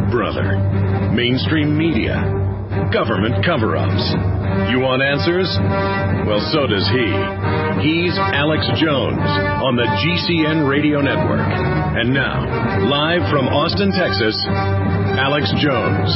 brother. Mainstream media. Government cover-ups. You want answers? Well, so does he. He's Alex Jones on the GCN Radio Network. And now, live from Austin, Texas, Alex Jones.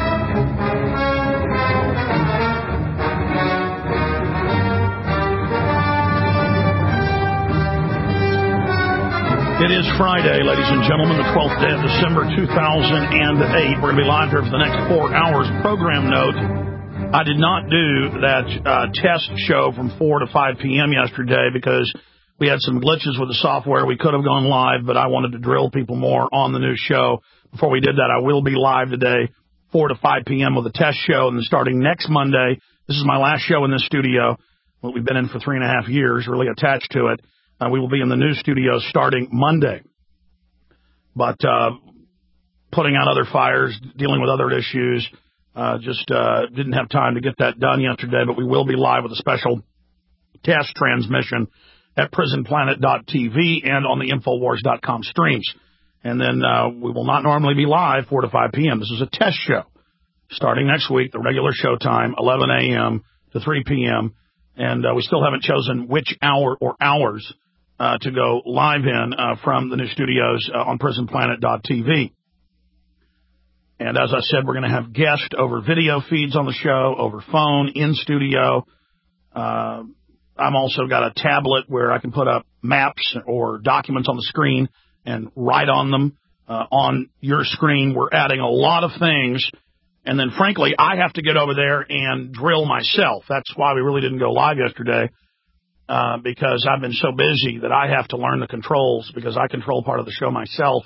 It is Friday, ladies and gentlemen, the 12th day of December, 2008. We're going to be live here for the next 4 hours. Program note, I did not do that test show from 4 to 5 p.m. yesterday because we had some glitches with the software. We could have gone live, but I wanted to drill people more on the new show. Before we did that, I will be live today, 4 to 5 p.m. with a test show, and then starting next Monday, this is my last show in this studio, what we've been in for 3.5 years, really attached to it. We will be in the new studio starting Monday. But putting out other fires, dealing with other issues, just didn't have time to get that done yesterday. But we will be live with a special test transmission at prisonplanet.tv and on the Infowars.com streams. And then we will not normally be live 4 to 5 p.m. This is a test show. Starting next week, the regular show time, 11 a.m. to 3 p.m. And we still haven't chosen which hour or hours to go live in from the new studios on prisonplanet.tv. And as I said, we're going to have guests over video feeds on the show, over phone, in studio. I'm also got a tablet where I can put up maps or documents on the screen and write on them on your screen. We're adding a lot of things. And then, frankly, I have to get over there and drill myself. That's why we really didn't go live yesterday. Because I've been so busy that I have to learn the controls because I control part of the show myself.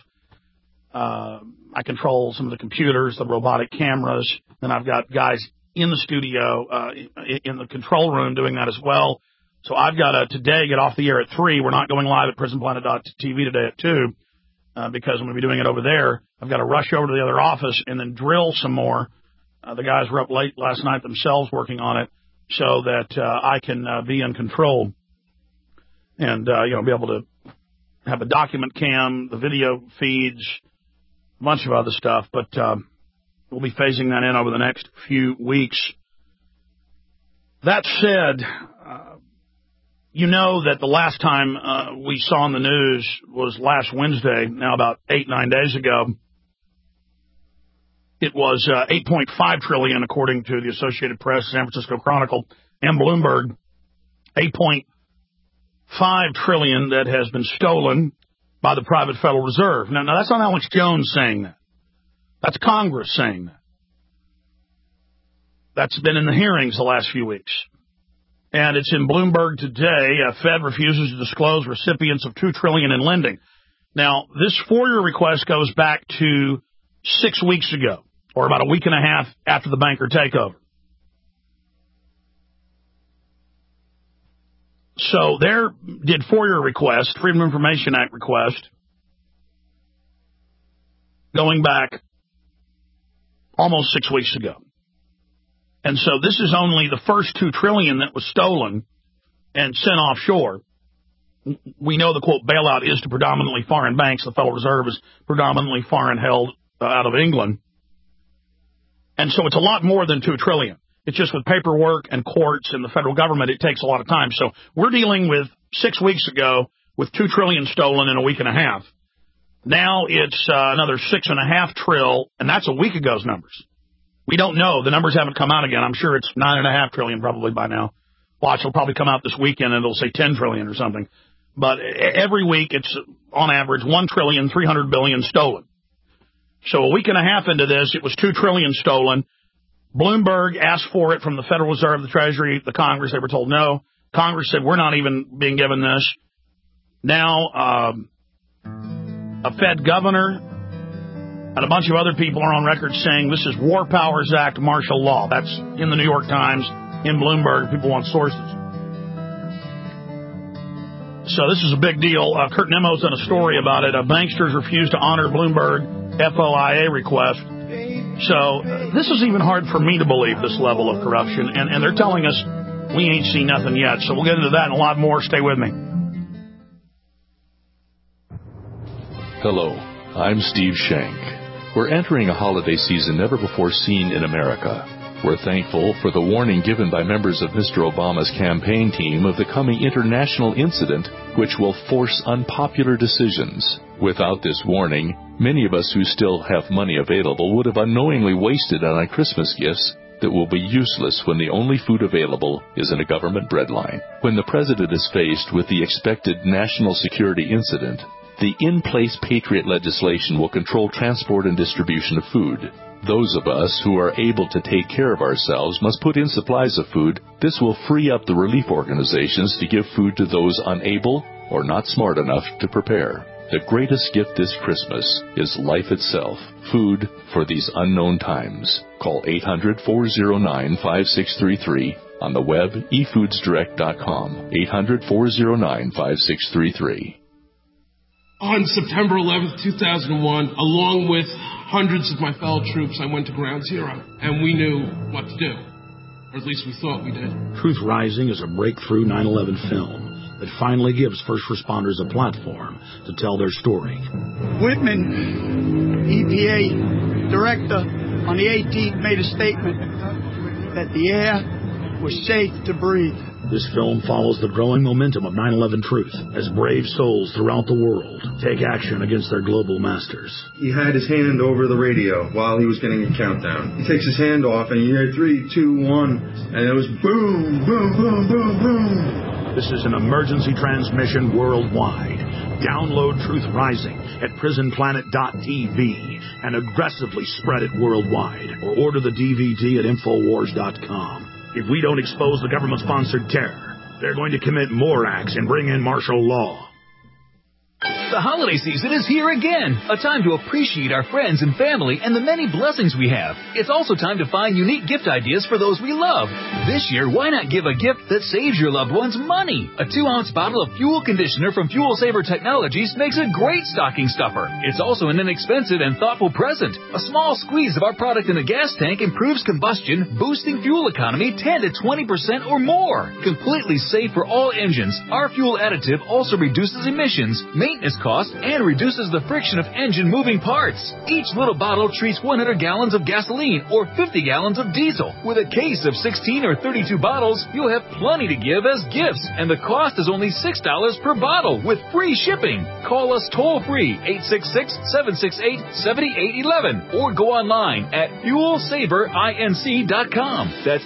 I control some of the computers, the robotic cameras, and I've got guys in the studio, in the control room doing that as well. So I've got to today get off the air at 3. We're not going live at prisonplanet.tv today at 2 because I'm going to be doing it over there. I've got to rush over to the other office and then drill some more. The guys were up late last night themselves working on it, so that I can be in control and, be able to have a document cam, the video feeds, a bunch of other stuff. But we'll be phasing that in over the next few weeks. That said, you know that the last time we saw in the news was last Wednesday, now about 8-9 days ago. It was $8.5 trillion, according to the Associated Press, San Francisco Chronicle, and Bloomberg. $8.5 trillion that has been stolen by the private Federal Reserve. Now that's not Alex Jones saying that. That's Congress saying that. That's been in the hearings the last few weeks. And it's in Bloomberg today. Fed refuses to disclose recipients of $2 trillion in lending. Now, this FOIA request goes back to 6 weeks ago, or about a week and a half after the banker takeover. So there did FOIA request, Freedom of Information Act request, going back almost 6 weeks ago. And so this is only the first $2 trillion that was stolen and sent offshore. We know the, quote, bailout is to predominantly foreign banks. The Federal Reserve is predominantly foreign held out of England. And so it's a lot more than $2 trillion. It's just with paperwork and courts and the federal government, it takes a lot of time. So we're dealing with 6 weeks ago with $2 trillion stolen in a week and a half. Now it's another $6.5 trillion, and that's a week ago's numbers. We don't know. The numbers haven't come out again. I'm sure it's $9.5 trillion probably by now. Watch, it'll probably come out this weekend and it'll say $10 trillion or something. But every week it's on average $1.3 trillion stolen. So a week and a half into this, it was $2 trillion stolen. Bloomberg asked for it from the Federal Reserve, the Treasury, the Congress. They were told no. Congress said, we're not even being given this. Now, a Fed governor and a bunch of other people are on record saying this is War Powers Act martial law. That's in the New York Times, in Bloomberg. People want sources. So this is a big deal. Kurt Nemo's done a story about it. Banksters refuse to honor Bloomberg FOIA request. So this is even hard for me to believe, this level of corruption. And they're telling us we ain't seen nothing yet. So we'll get into that and a lot more. Stay with me. Hello, I'm Steve Shank. We're entering a holiday season never before seen in America. We're thankful for the warning given by members of Mr. Obama's campaign team of the coming international incident, which will force unpopular decisions. Without this warning, many of us who still have money available would have unknowingly wasted it on Christmas gifts that will be useless when the only food available is in a government breadline. When the president is faced with the expected national security incident, the in-place Patriot legislation will control transport and distribution of food. Those of us who are able to take care of ourselves must put in supplies of food. This will free up the relief organizations to give food to those unable or not smart enough to prepare. The greatest gift this Christmas is life itself, food for these unknown times. Call 800-409-5633. On the web, efoodsdirect.com. 800-409-5633. On September 11th, 2001, along with hundreds of my fellow troops, I went to Ground Zero, and we knew what to do. Or at least we thought we did. Truth Rising is a breakthrough 9/11 film that finally gives first responders a platform to tell their story. Whitman, EPA director, on the 18th made a statement that the air was safe to breathe. This film follows the growing momentum of 9/11 truth as brave souls throughout the world take action against their global masters. He had his hand over the radio while he was getting a countdown. He takes his hand off and you hear 3, 2, 1, and it was boom, boom, boom, boom, boom. This is an emergency transmission worldwide. Download Truth Rising at prisonplanet.tv and aggressively spread it worldwide, or order the DVD at Infowars.com. If we don't expose the government-sponsored terror, they're going to commit more acts and bring in martial law. The holiday season is here again, a time to appreciate our friends and family and the many blessings we have. It's also time to find unique gift ideas for those we love. This year, why not give a gift that saves your loved ones money? A 2-ounce bottle of fuel conditioner from Fuel Saver Technologies makes a great stocking stuffer. It's also an inexpensive and thoughtful present. A small squeeze of our product in a gas tank improves combustion, boosting fuel economy 10 to 20% or more. Completely safe for all engines, our fuel additive also reduces emissions, maintenance cost, and reduces the friction of engine moving parts. Each little bottle treats 100 gallons of gasoline or 50 gallons of diesel. With a case of 16 or 32 bottles, you'll have plenty to give as gifts, and the cost is only $6 per bottle with free shipping. Call us toll-free 866-768-7811 or go online at fuelsaverinc.com. That's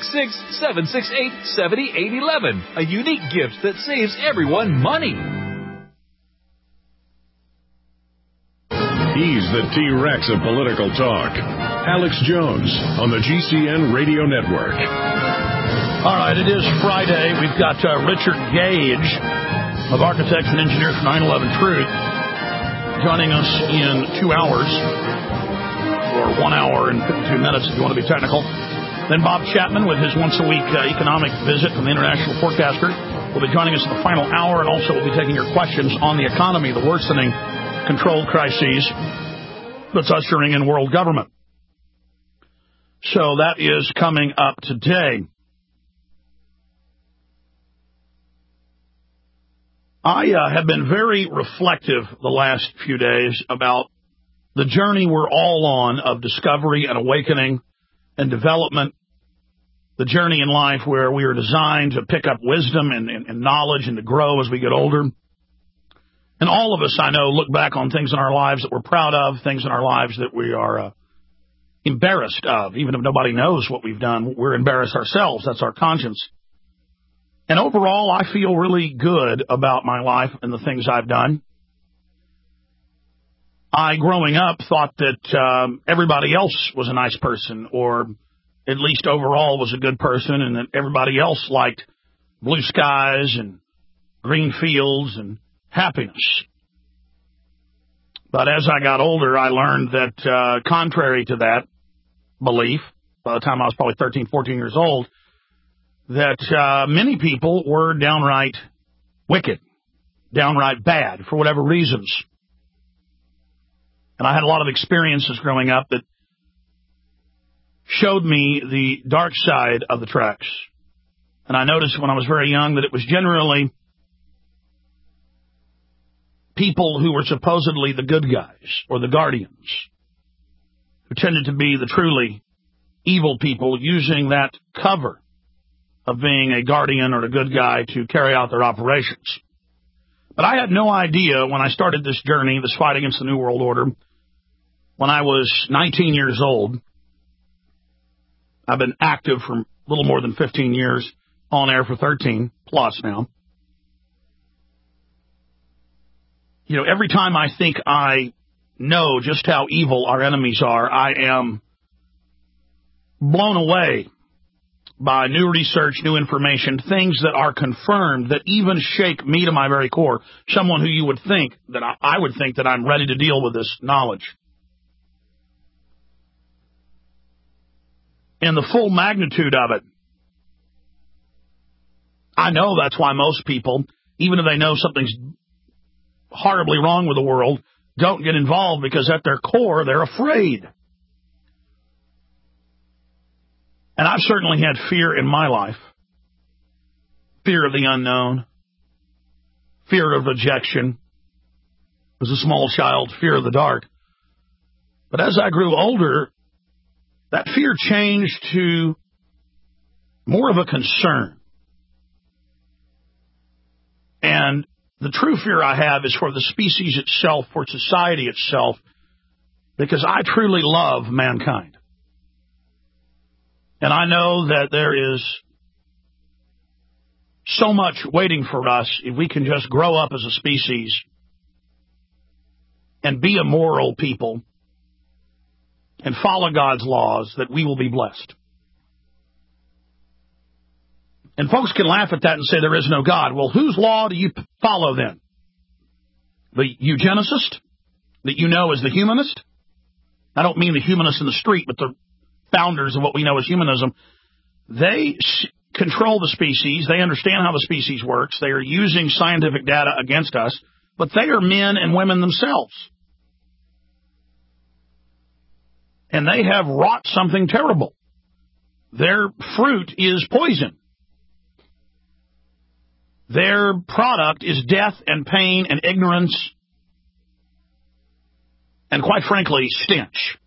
866-768-7811. A unique gift that saves everyone money. He's the T-Rex of political talk. Alex Jones on the GCN Radio Network. All right, it is Friday. We've got Richard Gage of Architects and Engineers for 9/11 Truth joining us in 2 hours, or 1 hour and 52 minutes if you want to be technical. Then Bob Chapman with his once-a-week economic visit from the International Forecaster will be joining us in the final hour, and also we'll be taking your questions on the economy, the worsening control crises that's ushering in world government. So that is coming up today. I have been very reflective the last few days about the journey we're all on of discovery and awakening and development, the journey in life where we are designed to pick up wisdom and knowledge and to grow as we get older. And all of us, I know, look back on things in our lives that we're proud of, things in our lives that we are embarrassed of. Even if nobody knows what we've done, we're embarrassed ourselves. That's our conscience. And overall, I feel really good about my life and the things I've done. I, growing up, thought that everybody else was a nice person, or at least overall was a good person, and that everybody else liked blue skies and green fields and happiness. But as I got older, I learned that contrary to that belief, by the time I was probably 13, 14 years old, that many people were downright wicked, downright bad for whatever reasons. And I had a lot of experiences growing up that showed me the dark side of the tracks. And I noticed when I was very young that it was generally people who were supposedly the good guys or the guardians who tended to be the truly evil people using that cover of being a guardian or a good guy to carry out their operations. But I had no idea when I started this journey, this fight against the New World Order, when I was 19 years old. I've been active for a little more than 15 years, on air for 13 plus now. You know, every time I think I know just how evil our enemies are, I am blown away by new research, new information, things that are confirmed that even shake me to my very core. Someone who you would think that I would think that I'm ready to deal with this knowledge. And the full magnitude of it. I know that's why most people, even if they know something's horribly wrong with the world, don't get involved, because at their core, they're afraid. And I've certainly had fear in my life. Fear of the unknown. Fear of rejection. As a small child, fear of the dark. But as I grew older, that fear changed to more of a concern. And the true fear I have is for the species itself, for society itself, because I truly love mankind. And I know that there is so much waiting for us if we can just grow up as a species and be a moral people and follow God's laws, that we will be blessed. And folks can laugh at that and say there is no God. Well, whose law do you follow then? The eugenicist that you know as the humanist? I don't mean the humanist in the street, but the founders of what we know as humanism. They control the species. They understand how the species works. They are using scientific data against us, but they are men and women themselves. And they have wrought something terrible. Their fruit is poison. Their product is death and pain and ignorance and, quite frankly, stench.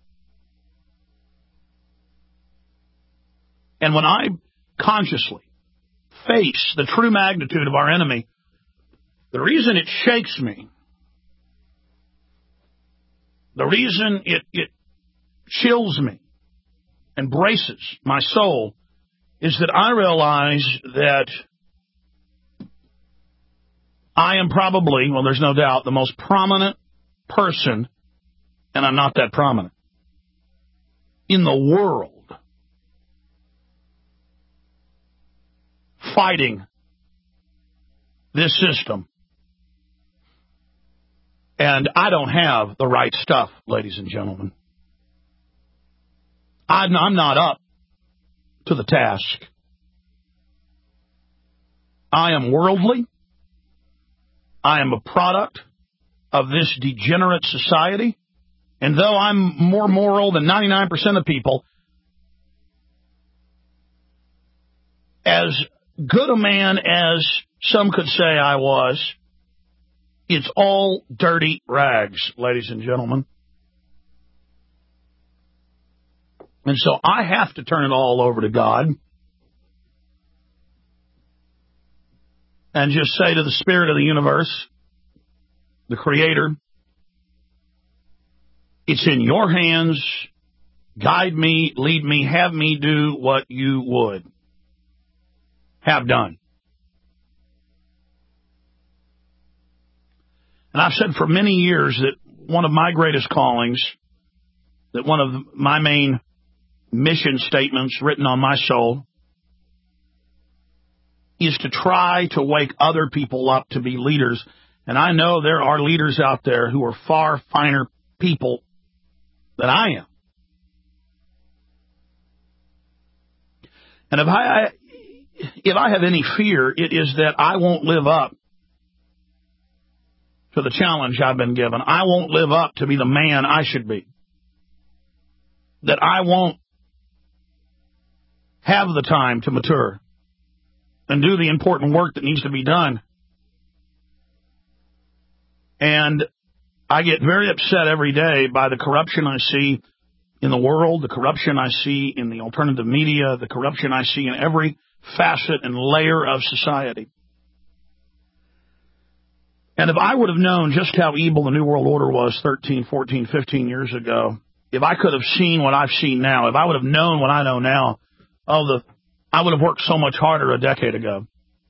And when I consciously face the true magnitude of our enemy, the reason it shakes me, the reason it chills me and braces my soul, is that I realize that I am probably, well, there's no doubt, the most prominent person, and I'm not that prominent, in the world fighting this system. And I don't have the right stuff, ladies and gentlemen. I'm not up to the task. I am worldly. I am a product of this degenerate society. And though I'm more moral than 99% of people, as good a man as some could say I was, it's all dirty rags, ladies and gentlemen. And so I have to turn it all over to God and just say to the Spirit of the universe, the Creator, it's in your hands. Guide me, lead me, have me do what you would have done. And I've said for many years that one of my greatest callings, that one of my main mission statements written on my soul, is to try to wake other people up to be leaders. And I know there are leaders out there who are far finer people than I am. And if I have any fear, it is that I won't live up to the challenge I've been given. I won't live up to be the man I should be. That I won't have the time to mature and do the important work that needs to be done. And I get very upset every day by the corruption I see in the world, the corruption I see in the alternative media, the corruption I see in every facet and layer of society. And if I would have known just how evil the New World Order was 13, 14, 15 years ago, if I could have seen what I've seen now, if I would have known what I know now, I would have worked so much harder a decade ago.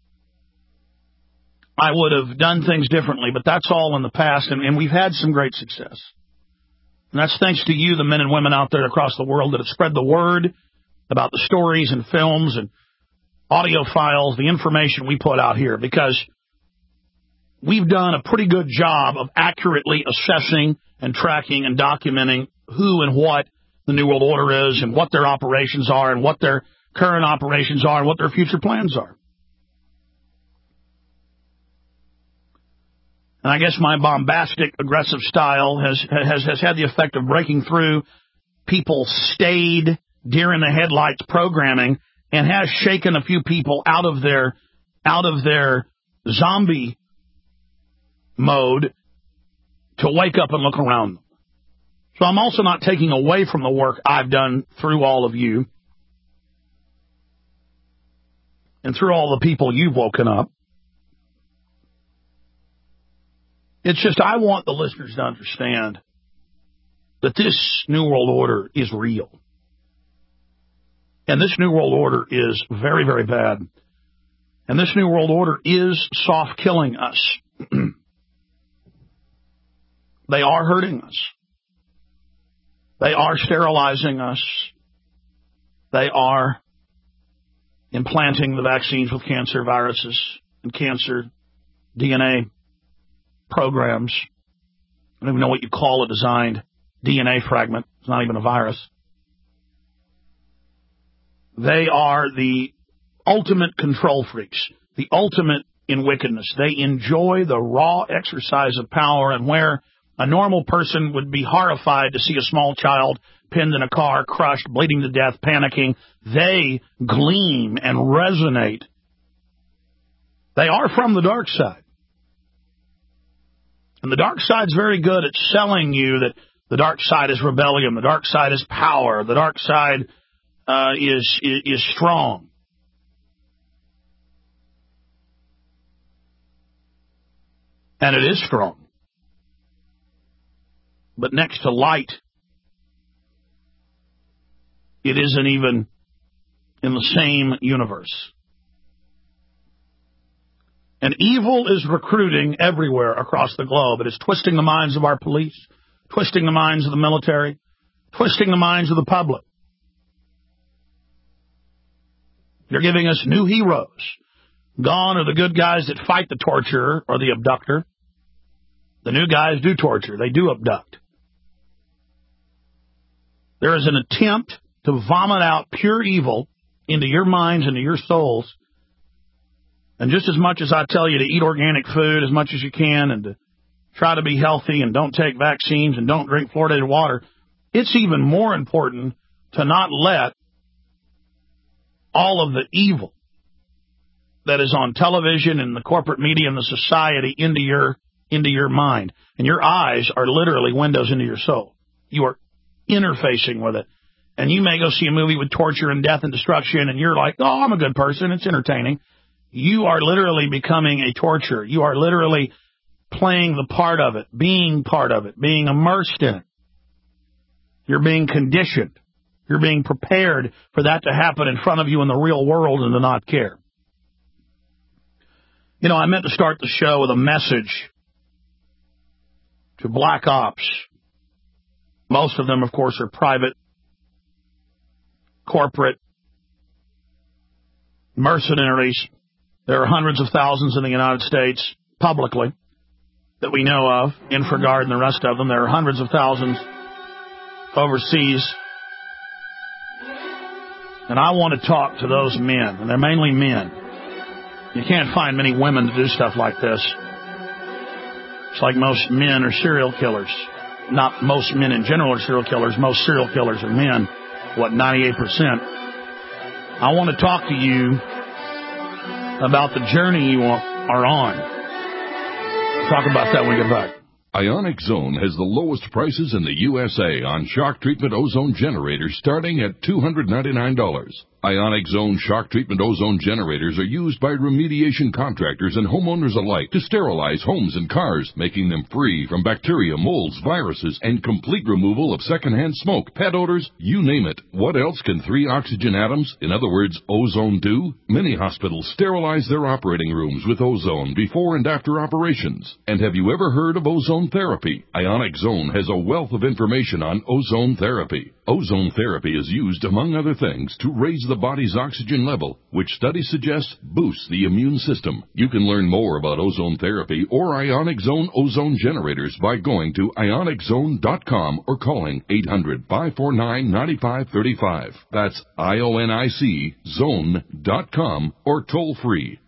I would have done things differently, but that's all in the past, and we've had some great success. And that's thanks to you, the men and women out there across the world that have spread the word about the stories and films and audio files, the information we put out here, because we've done a pretty good job of accurately assessing and tracking and documenting who and what the New World Order is and what their operations are and what their current operations are and what their future plans are. And I guess my bombastic, aggressive style has had the effect of breaking through people's stayed deer-in-the-headlights programming and has shaken a few people out of their zombie mode to wake up and look around them. So I'm also not taking away from the work I've done through all of you and through all the people you've woken up. It's just I want the listeners to understand that this New World Order is real. And this New World Order is very, very bad. And this New World Order is soft-killing us. They are hurting us. They are sterilizing us. They are implanting the vaccines with cancer viruses and cancer DNA programs. I don't even know what you call a designed DNA fragment. It's not even a virus. They are the ultimate control freaks, the ultimate in wickedness. They enjoy the raw exercise of power, and where a normal person would be horrified to see a small child pinned in a car, crushed, bleeding to death, panicking, they gleam and resonate. They are from the dark side. And the dark side's very good at selling you that the dark side is rebellion, the dark side is power, the dark side is strong. And it is strong. But next to light, it isn't even in the same universe. And evil is recruiting everywhere across the globe. It is twisting the minds of our police, twisting the minds of the military, twisting the minds of the public. They're giving us new heroes. Gone are the good guys that fight the torturer or the abductor. The new guys do torture. They do abduct. There is an attempt to vomit out pure evil into your minds, into your souls. And just as much as I tell you to eat organic food as much as you can and to try to be healthy and don't take vaccines and don't drink fluoridated water, it's even more important to not let all of the evil that is on television and the corporate media and the society into your mind. And your eyes are literally windows into your soul. You are interfacing with it. And you may go see a movie with torture and death and destruction, and you're like, oh, I'm a good person. It's entertaining. You are literally becoming a torturer. You are literally playing the part of it, being immersed in it. You're being conditioned. You're being prepared for that to happen in front of you in the real world and to not care. You know, I meant to start the show with a message to black ops. Most of them, of course, are private, corporate, mercenaries. There are hundreds of thousands in the United States, publicly, that we know of, InfraGard and the rest of them. There are hundreds of thousands overseas. And I want to talk to those men, and they're mainly men. You can't find many women to do stuff like this. It's like most men are serial killers. Not most men in general are serial killers. Most serial killers are men. 98%. I want to talk to you about the journey you are on. Talk about that when we get back. Ionic Zone has the lowest prices in the USA on shock treatment ozone generators starting at $299. Ionic Zone shock treatment ozone generators are used by remediation contractors and homeowners alike to sterilize homes and cars, making them free from bacteria, molds, viruses, and complete removal of secondhand smoke, pet odors, you name it. What else can 3 oxygen atoms, in other words, ozone, do? Many hospitals sterilize their operating rooms with ozone before and after operations. And have you ever heard of ozone therapy? Ionic Zone has a wealth of information on ozone therapy. Ozone therapy is used, among other things, to raise the body's oxygen level, which studies suggest boosts the immune system. You can learn more about ozone therapy or Ionic Zone ozone generators by going to ioniczone.com or calling 800-549-9535. That's IONIC zone.com or toll free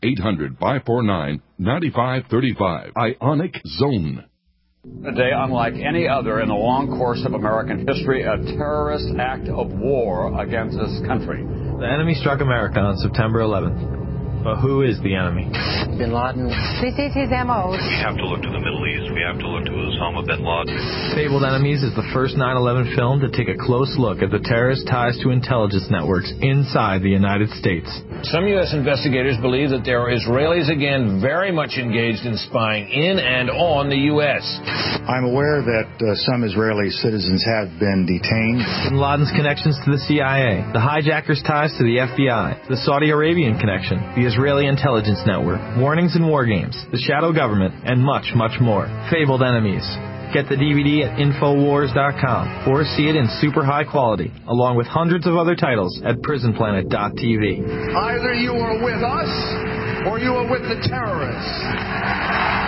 800-549-9535. Ionic Zone. A day unlike any other in the long course of American history, a terrorist act of war against this country. The enemy struck America on September 11th. But who is the enemy? Bin Laden. This is his M.O. We have to look to the Middle East. We have to look to Osama bin Laden. Fabled Enemies is the first 9/11 film to take a close look at the terrorist ties to intelligence networks inside the United States. Some U.S. investigators believe that there are Israelis again very much engaged in spying in and on the U.S. I'm aware that some Israeli citizens have been detained. Bin Laden's connections to the CIA, the hijackers' ties to the FBI, the Saudi Arabian connection, the Israeli intelligence network, warnings and war games, the shadow government, and much, much more. Fabled Enemies. Get the DVD at Infowars.com or see it in super high quality, along with hundreds of other titles at PrisonPlanet.tv. Either you are with us or you are with the terrorists.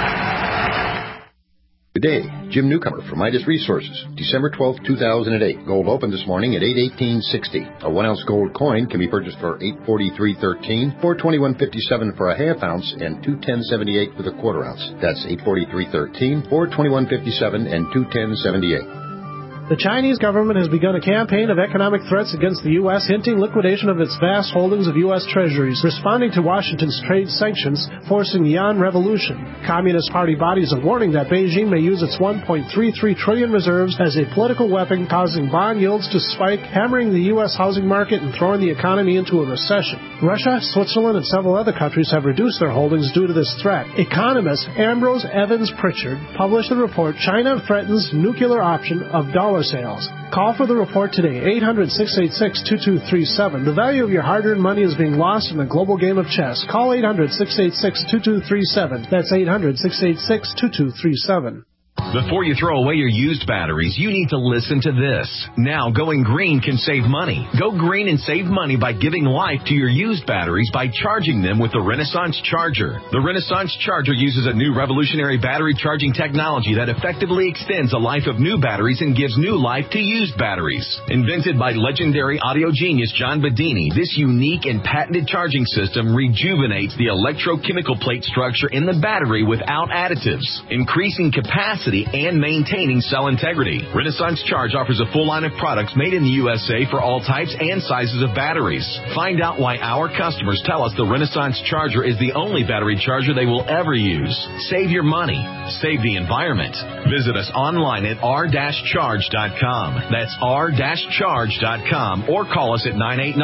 Good day. Jim Newcomer from Midas Resources. December 12, 2008. Gold opened this morning at $818.60. A 1-ounce gold coin can be purchased for $843.13, $421.57 for a half ounce, and $210.78 for the quarter ounce. That's $843.13, $421.57, and $210.78. The Chinese government has begun a campaign of economic threats against the U.S., hinting liquidation of its vast holdings of U.S. treasuries, responding to Washington's trade sanctions, forcing the yuan revolution. Communist Party bodies are warning that Beijing may use its $1.33 trillion reserves as a political weapon, causing bond yields to spike, hammering the U.S. housing market and throwing the economy into a recession. Russia, Switzerland, and several other countries have reduced their holdings due to this threat. Economist Ambrose Evans Pritchard published the report, China Threatens Nuclear Option of Dollar Sales. Call for the report today, 800-686-2237. The value of your hard-earned money is being lost in the global game of chess. Call 800-686-2237. That's 800-686-2237. Before you throw away your used batteries, you need to listen to this. Now, going green can save money. Go green and save money by giving life to your used batteries by charging them with the Renaissance Charger. The Renaissance Charger uses a new revolutionary battery charging technology that effectively extends the life of new batteries and gives new life to used batteries. Invented by legendary audio genius John Bedini, this unique and patented charging system rejuvenates the electrochemical plate structure in the battery without additives, increasing capacity and maintaining cell integrity. Renaissance Charge offers a full line of products made in the USA for all types and sizes of batteries. Find out why our customers tell us the Renaissance Charger is the only battery charger they will ever use. Save your money. Save the environment. Visit us online at r-charge.com. That's r-charge.com or call us at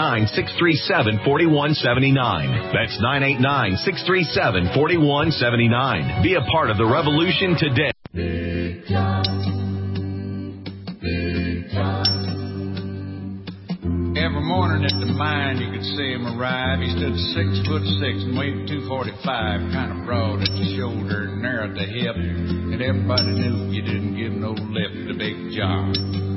989-637-4179. That's 989-637-4179. Be a part of the revolution today. Big John. Big John. Every morning at the mine you could see him arrive. He stood 6'6" and weighed 245, kind of broad at the shoulder and narrow at the hip. And everybody knew you didn't give no lip to Big John.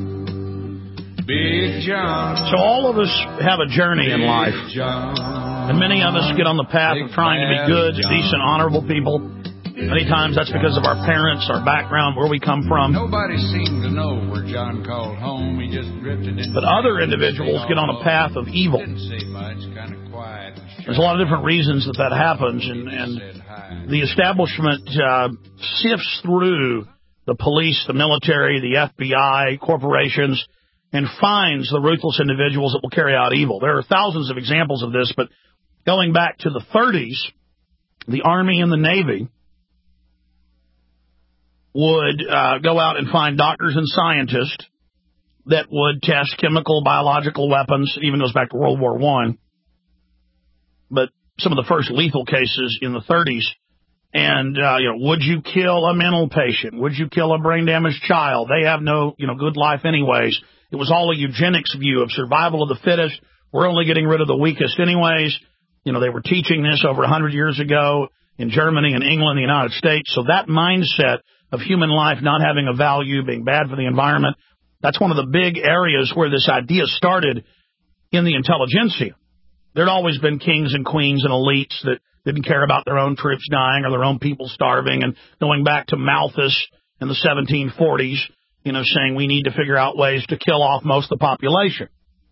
Big John. So all of us have a journey in life. And many of us get on the path of trying to be good, decent, honorable people. Many times that's because of our parents, our background, where we come from. Nobody seemed to know where John called home. He just drifted in. But other individuals get on a path of evil. Didn't say much, kind of quiet. There's a lot of different reasons that happens, and the establishment sifts through the police, the military, the FBI, corporations, and finds the ruthless individuals that will carry out evil. There are thousands of examples of this, but going back to the 30s, the Army and the Navy would go out and find doctors and scientists that would test chemical, biological weapons, even goes back to World War I. But some of the first lethal cases in the 30s. And, would you kill a mental patient? Would you kill a brain-damaged child? They have no, good life anyways. It was all a eugenics view of survival of the fittest. We're only getting rid of the weakest anyways. They were teaching this over 100 years ago in Germany and England, the United States. So that mindset of human life not having a value, being bad for the environment, that's one of the big areas where this idea started in the intelligentsia. There'd always been kings and queens and elites that didn't care about their own troops dying or their own people starving, and going back to Malthus in the 1740s, saying we need to figure out ways to kill off most of the population.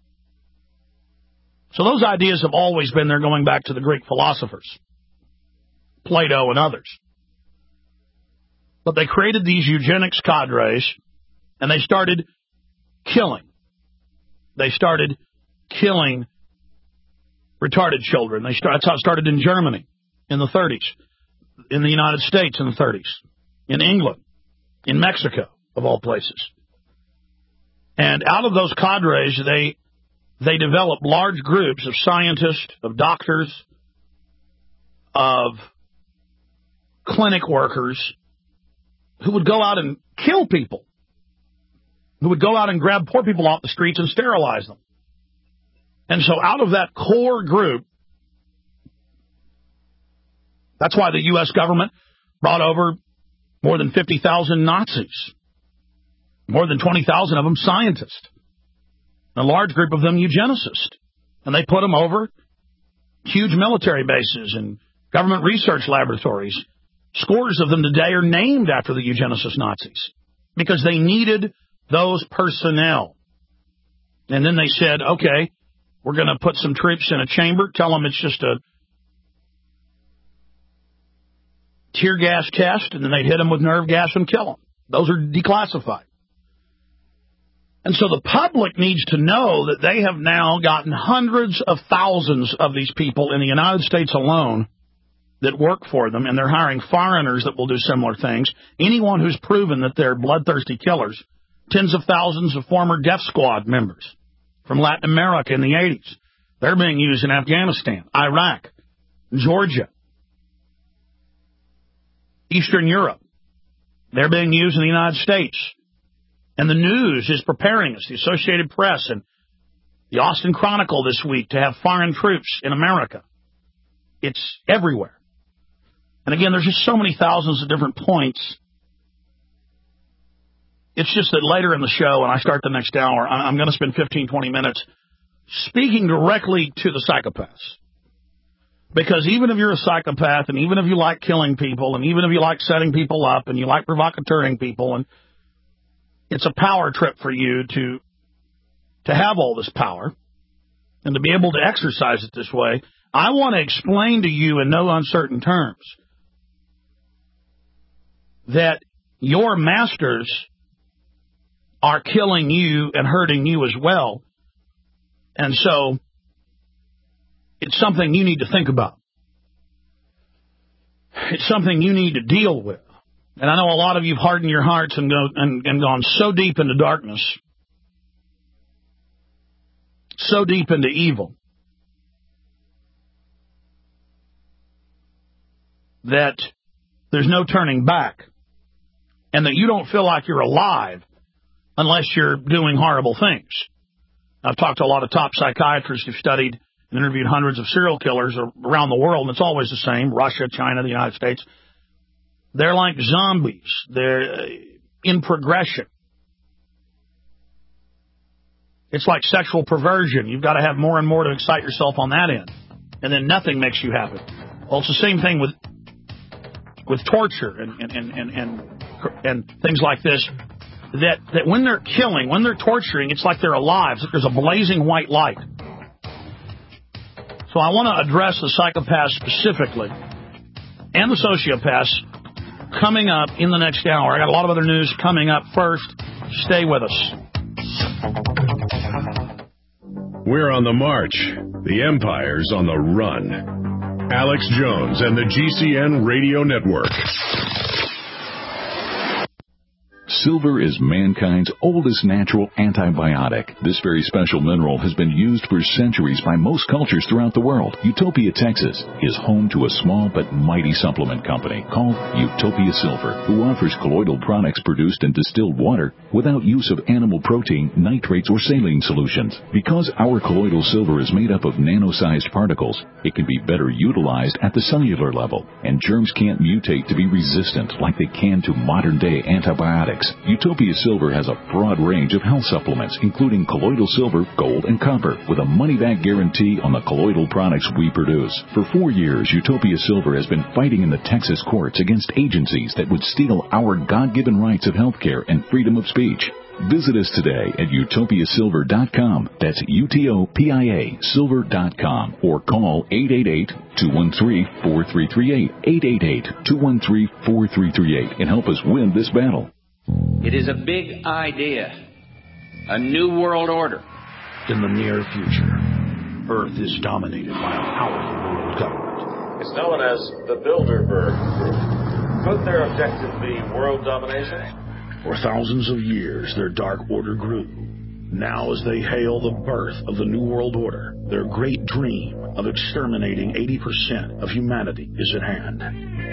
So those ideas have always been there, going back to the Greek philosophers, Plato and others. But they created these eugenics cadres, and they started killing. They started killing retarded children. That's how it started in Germany in the 30s, in the United States in the 30s, in England, in Mexico, of all places. And out of those cadres, they developed large groups of scientists, of doctors, of clinic workers who would go out and kill people, who would go out and grab poor people off the streets and sterilize them. And so out of that core group, that's why the U.S. government brought over more than 50,000 Nazis, more than 20,000 of them scientists, a large group of them eugenicists. And they put them over huge military bases and government research laboratories. Scores of them today are named after the eugenicist Nazis because they needed those personnel. And then they said, okay, we're going to put some troops in a chamber, tell them it's just a tear gas test, and then they'd hit them with nerve gas and kill them. Those are declassified. And so the public needs to know that they have now gotten hundreds of thousands of these people in the United States alone that work for them, and they're hiring foreigners that will do similar things. Anyone who's proven that they're bloodthirsty killers, tens of thousands of former Death Squad members from Latin America in the 80s. They're being used in Afghanistan, Iraq, Georgia, Eastern Europe. They're being used in the United States. And the news is preparing us, the Associated Press and the Austin Chronicle this week, to have foreign troops in America. It's everywhere. And again, there's just so many thousands of different points. It's just that later in the show, when I start the next hour, I'm going to spend 15, 20 minutes speaking directly to the psychopaths. Because even if you're a psychopath, and even if you like killing people, and even if you like setting people up, and you like provocateuring people, and it's a power trip for you to have all this power and to be able to exercise it this way, I want to explain to you in no uncertain terms that your masters are killing you and hurting you as well. And so it's something you need to think about. It's something you need to deal with. And I know a lot of you have hardened your hearts and gone so deep into darkness, so deep into evil, that there's no turning back, and that you don't feel like you're alive unless you're doing horrible things. I've talked to a lot of top psychiatrists who've studied and interviewed hundreds of serial killers around the world, and it's always the same: Russia, China, the United States. They're like zombies. They're in progression. It's like sexual perversion. You've got to have more and more to excite yourself on that end, and then nothing makes you happy. Well, it's the same thing with torture and things like this. That when they're killing, when they're torturing, it's like they're alive. It's like there's a blazing white light. So I want to address the psychopaths specifically and the sociopaths coming up in the next hour. I got a lot of other news coming up first. Stay with us. We're on the march. The empire's on the run. Alex Jones and the GCN Radio Network. Silver is mankind's oldest natural antibiotic. This very special mineral has been used for centuries by most cultures throughout the world. Utopia, Texas is home to a small but mighty supplement company called Utopia Silver, who offers colloidal products produced in distilled water without use of animal protein, nitrates, or saline solutions. Because our colloidal silver is made up of nano-sized particles, it can be better utilized at the cellular level, and germs can't mutate to be resistant like they can to modern-day antibiotics. Utopia Silver has a broad range of health supplements, including colloidal silver, gold, and copper, with a money-back guarantee on the colloidal products we produce. For 4 years, Utopia Silver has been fighting in the Texas courts against agencies that would steal our God-given rights of health care and freedom of speech. Visit us today at utopiasilver.com. That's UTOPIA silver.com, or call 888-213-4338, 888-213-4338, and help us win this battle. It is a big idea, a new world order. In the near future, Earth is dominated by a powerful world government. It's known as the Bilderberg Group. Could their objective be world domination? For thousands of years, their dark order grew. Now, as they hail the birth of the New World Order, their great dream of exterminating 80% of humanity is at hand.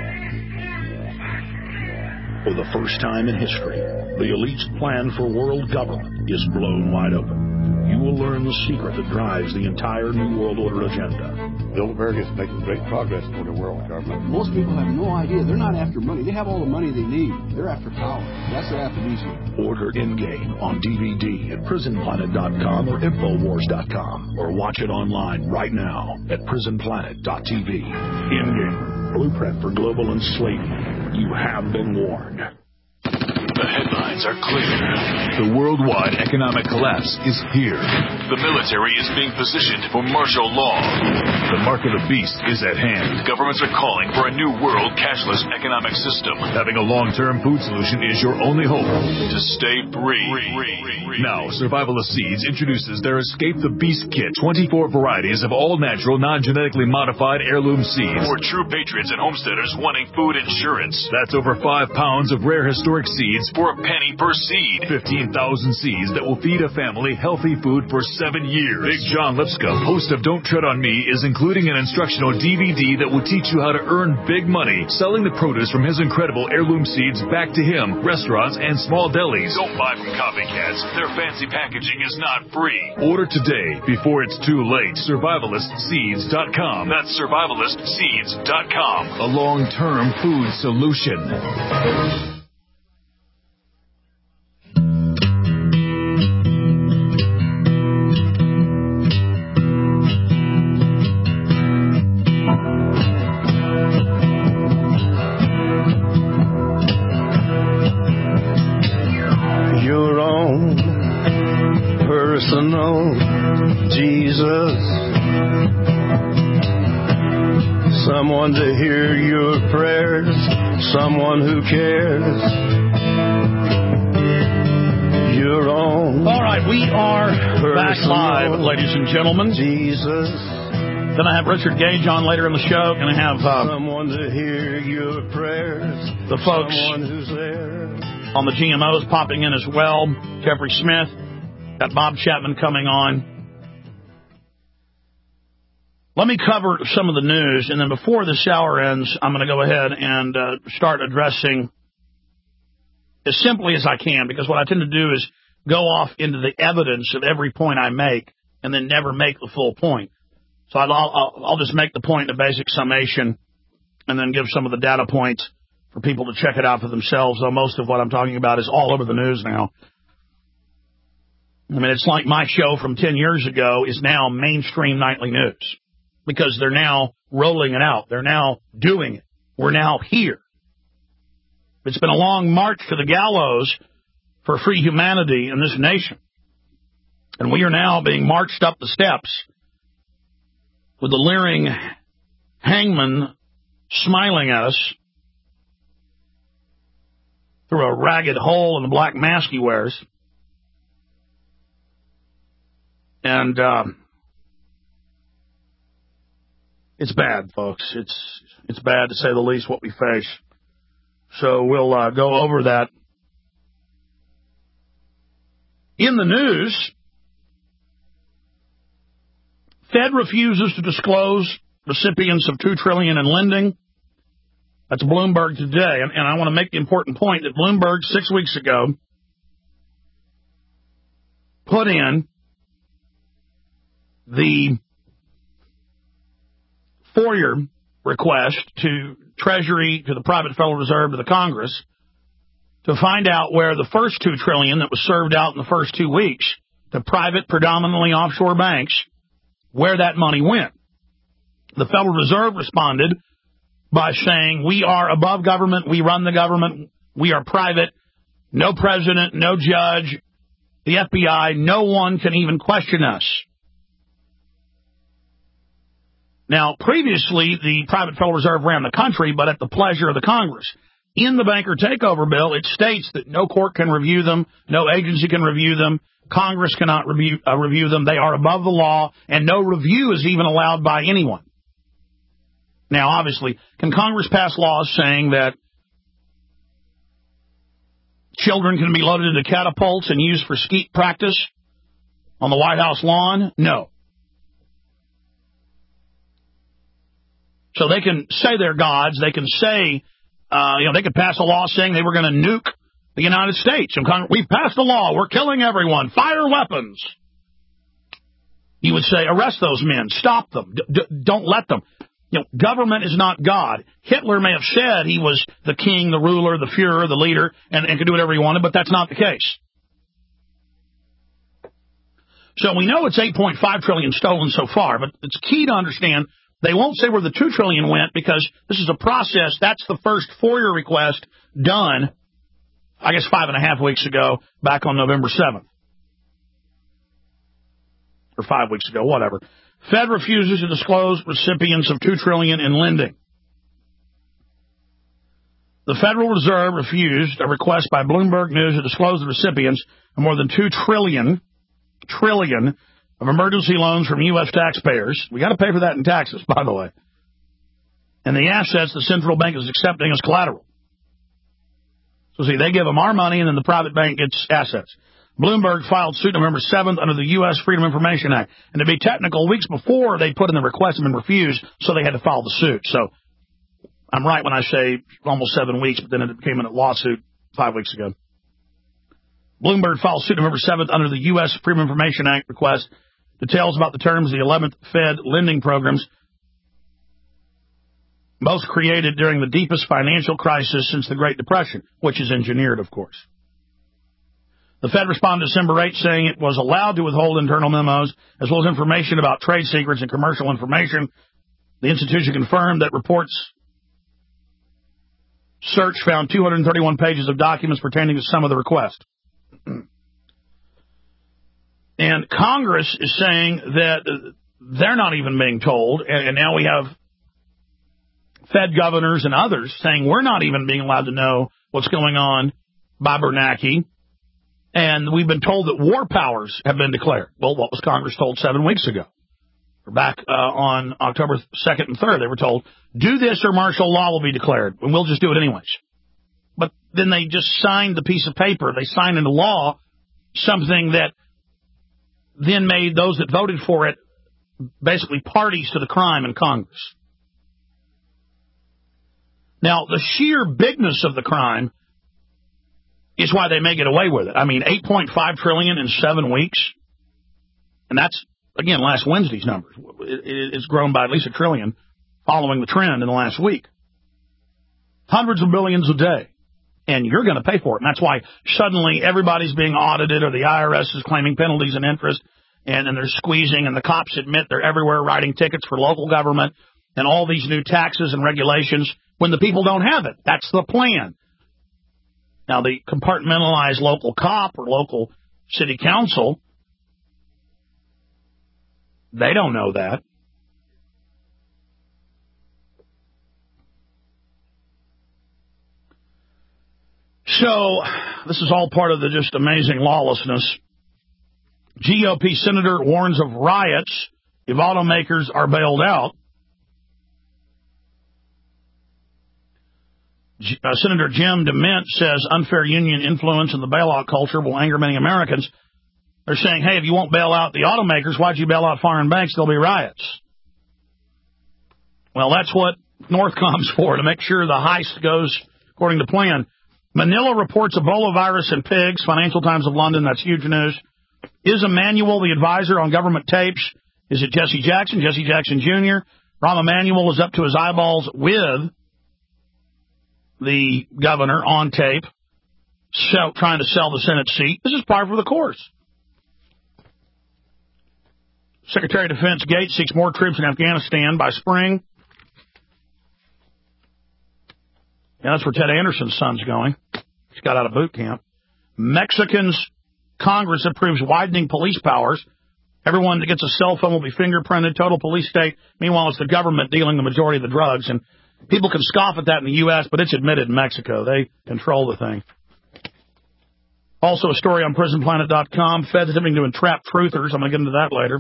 For the first time in history, the elite's plan for world government is blown wide open. You will learn the secret that drives the entire New World Order agenda. Bilderberg is making great progress toward a world government. Most people have no idea. They're not after money. They have all the money they need. They're after power. That's their aphrodisiac. Order Endgame on DVD at PrisonPlanet.com or Infowars.com, or watch it online right now at PrisonPlanet.tv. Endgame, blueprint for global enslavement. You have been warned. The headlines are clear. The worldwide economic collapse is here. The military is being positioned for martial law. The mark of the beast is at hand. Governments are calling for a new world cashless economic system. Having a long-term food solution is your only hope to stay free. Now, Survivalist Seeds introduces their Escape the Beast Kit. 24 varieties of all-natural, non-genetically modified heirloom seeds for true patriots and homesteaders wanting food insurance. That's over 5 pounds of rare historic seeds for a penny per seed. 15,000 seeds that will feed a family healthy food for 7 years. Big John Lipscomb, host of Don't Tread on Me, is including an instructional DVD that will teach you how to earn big money selling the produce from his incredible heirloom seeds back to him, restaurants, and small delis. Don't buy from copycats. Their fancy packaging is not free. Order today before it's too late. SurvivalistSeeds.com. That's SurvivalistSeeds.com. A long-term food solution. Someone to hear your prayers, someone who cares. Your own. All right, we are back live, ladies and gentlemen. Jesus. Gonna have Richard Gage on later in the show. Gonna have someone to hear your prayers. The folks who's there. On the GMOs popping in as well. Jeffrey Smith. Got Bob Chapman coming on. Let me cover some of the news, and then before this hour ends, I'm going to go ahead and start addressing as simply as I can, because what I tend to do is go off into the evidence of every point I make and then never make the full point. So I'll just make the point in a basic summation and then give some of the data points for people to check it out for themselves, though most of what I'm talking about is all over the news now. I mean, it's like my show from 10 years ago is now mainstream nightly news. Because they're now rolling it out. They're now doing it. We're now here. It's been a long march to the gallows for free humanity in this nation. And we are now being marched up the steps with the leering hangman smiling at us through a ragged hole in the black mask he wears. And, it's bad, folks. It's bad, to say the least, what we face. So we'll go over that In the news, Fed refuses to disclose recipients of $2 trillion in lending. That's Bloomberg today. And I want to make the important point that Bloomberg 6 weeks ago put in the FOIA request to Treasury, to the private Federal Reserve, to the Congress, to find out where the first $2 trillion that was served out in the first 2 weeks to private, predominantly offshore banks, where that money went. The Federal Reserve responded by saying, we are above government, we run the government, we are private, no president, no judge, the FBI, no one can even question us. Now, previously, the private Federal Reserve ran the country, but at the pleasure of the Congress. In the banker takeover bill, it states that no court can review them, no agency can review them, Congress cannot review them, they are above the law, and no review is even allowed by anyone. Now, obviously, can Congress pass laws saying that children can be loaded into catapults and used for skeet practice on the White House lawn? No. So they can say they're gods. They can say, they could pass a law saying they were going to nuke the United States. And we've passed a law. We're killing everyone. Fire weapons. You would say, arrest those men. Stop them. Don't let them. Government is not God. Hitler may have said he was the king, the ruler, the Fuhrer, the leader, and could do whatever he wanted, but that's not the case. So we know it's $8.5 trillion stolen so far, but it's key to understand they won't say where the $2 trillion went because this is a process. That's the first FOIA request done, I guess 5.5 weeks ago, back on November 7th. Or 5 weeks ago, whatever. Fed refuses to disclose recipients of $2 trillion in lending. The Federal Reserve refused a request by Bloomberg News to disclose the recipients of more than $2 trillion of emergency loans from U.S. taxpayers. We got to pay for that in taxes, by the way. And the assets the central bank is accepting as collateral. So see, they give them our money and then the private bank gets assets. Bloomberg filed suit November 7th under the U.S. Freedom of Information Act. And to be technical, weeks before they put in the request and been refused, so they had to file the suit. So I'm right when I say almost 7 weeks, but then it became a lawsuit 5 weeks ago. Bloomberg filed suit November 7th under the U.S. Freedom of Information Act request. Details about the terms of the 11th Fed lending programs, both created during the deepest financial crisis since the Great Depression, which is engineered, of course. The Fed responded December 8th saying it was allowed to withhold internal memos as well as information about trade secrets and commercial information. The institution confirmed that reports search found 231 pages of documents pertaining to some of the requests. And Congress is saying that they're not even being told, and now we have Fed governors and others saying we're not even being allowed to know what's going on by Bernanke. And we've been told that war powers have been declared. Well, what was Congress told 7 weeks ago? Back on October 2nd and 3rd, they were told, do this or martial law will be declared, and we'll just do it anyways. But then they just signed the piece of paper. They signed into law something that then made those that voted for it basically parties to the crime in Congress. Now, the sheer bigness of the crime is why they may get away with it. I mean, $8.5 trillion in 7 weeks, and that's, again, last Wednesday's numbers. It's grown by at least $1 trillion following the trend in the last week. Hundreds of billions a day, and you're going to pay for it. And that's why suddenly everybody's being audited, or the IRS is claiming penalties and interest, and they're squeezing, and the cops admit they're everywhere writing tickets for local government and all these new taxes and regulations when the people don't have it. That's the plan. Now, the compartmentalized local cop or local city council, they don't know that. So, this is all part of the just amazing lawlessness. GOP senator warns of riots if automakers are bailed out. Senator Jim DeMint says unfair union influence in the bailout culture will anger many Americans. They're saying, hey, if you won't bail out the automakers, why'd you bail out foreign banks? There'll be riots. Well, that's what Northcom's for, to make sure the heist goes according to plan. Manila reports Ebola virus in pigs. Financial Times of London, that's huge news. Is Emanuel the advisor on government tapes? Is it Jesse Jackson, Jesse Jackson Jr.? Rahm Emanuel is up to his eyeballs with the governor on tape, trying to sell the Senate seat. This is par for the course. Secretary of Defense Gates seeks more troops in Afghanistan by spring. Yeah, that's where Ted Anderson's son's going. He's got out of boot camp. Mexicans Congress approves widening police powers. Everyone that gets a cell phone will be fingerprinted, total police state. Meanwhile, it's the government dealing the majority of the drugs. And people can scoff at that in the U.S., but it's admitted in Mexico. They control the thing. Also a story on PrisonPlanet.com. Feds attempting to entrap truthers. I'm going to get into that later.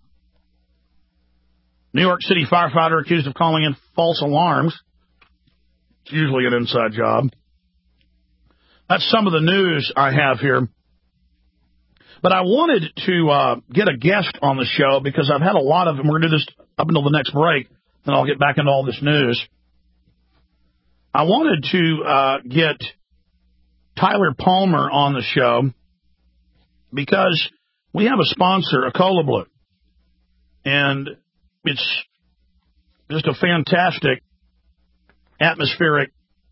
New York City firefighter accused of calling in false alarms. It's usually an inside job. That's some of the news I have here. But I wanted to get a guest on the show because I've had a lot of them. We're going to do this up until the next break, then I'll get back into all this news. I wanted to get Tyler Palmer on the show because we have a sponsor, Cola Blue. And it's just a fantastic atmospheric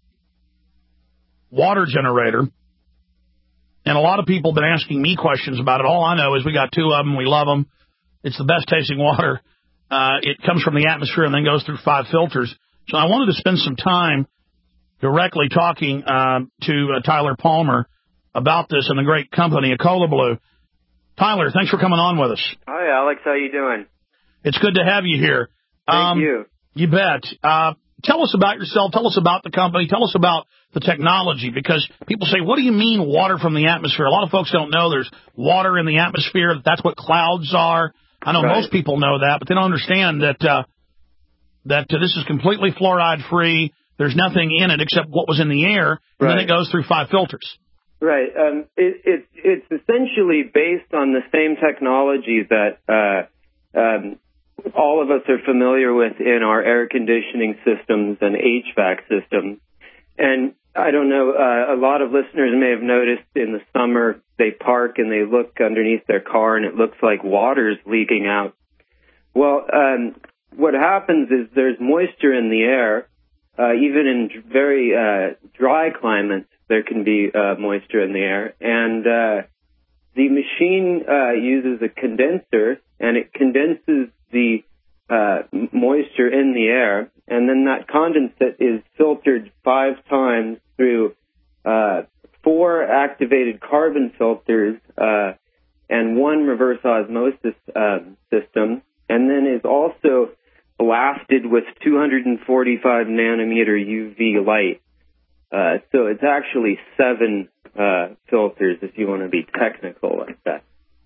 water generator. And a lot of people have been asking me questions about it. All I know is we got two of them. We love them. It's the best tasting water. It comes from the atmosphere and then goes through 5 filters. So I wanted to spend some time directly talking to Tyler Palmer about this and the great company, Cola Blue. Tyler, thanks for coming on with us. Hi, Alex. How you doing? It's good to have you here. Thank you. You bet. Tell us about yourself. Tell us about the company. Tell us about the technology, because people say, what do you mean water from the atmosphere? A lot of folks don't know there's water in the atmosphere. That's what clouds are. I know most people know that, but they don't understand that this is completely fluoride-free. There's nothing in it except what was in the air, and then it goes through 5 filters. Right. It's essentially based on the same technology that all of us are familiar with in our air conditioning systems and HVAC systems. And I don't know, a lot of listeners may have noticed in the summer they park and they look underneath their car and it looks like water's leaking out. Well, what happens is there's moisture in the air. Even in very dry climates, there can be moisture in the air. And the machine uses a condenser, and it condenses the moisture in the air, and then that condensate is filtered 5 times through 4 activated carbon filters and 1 reverse osmosis system, and then is also blasted with 245 nanometer UV light. So it's actually 7 filters if you want to be technical like that.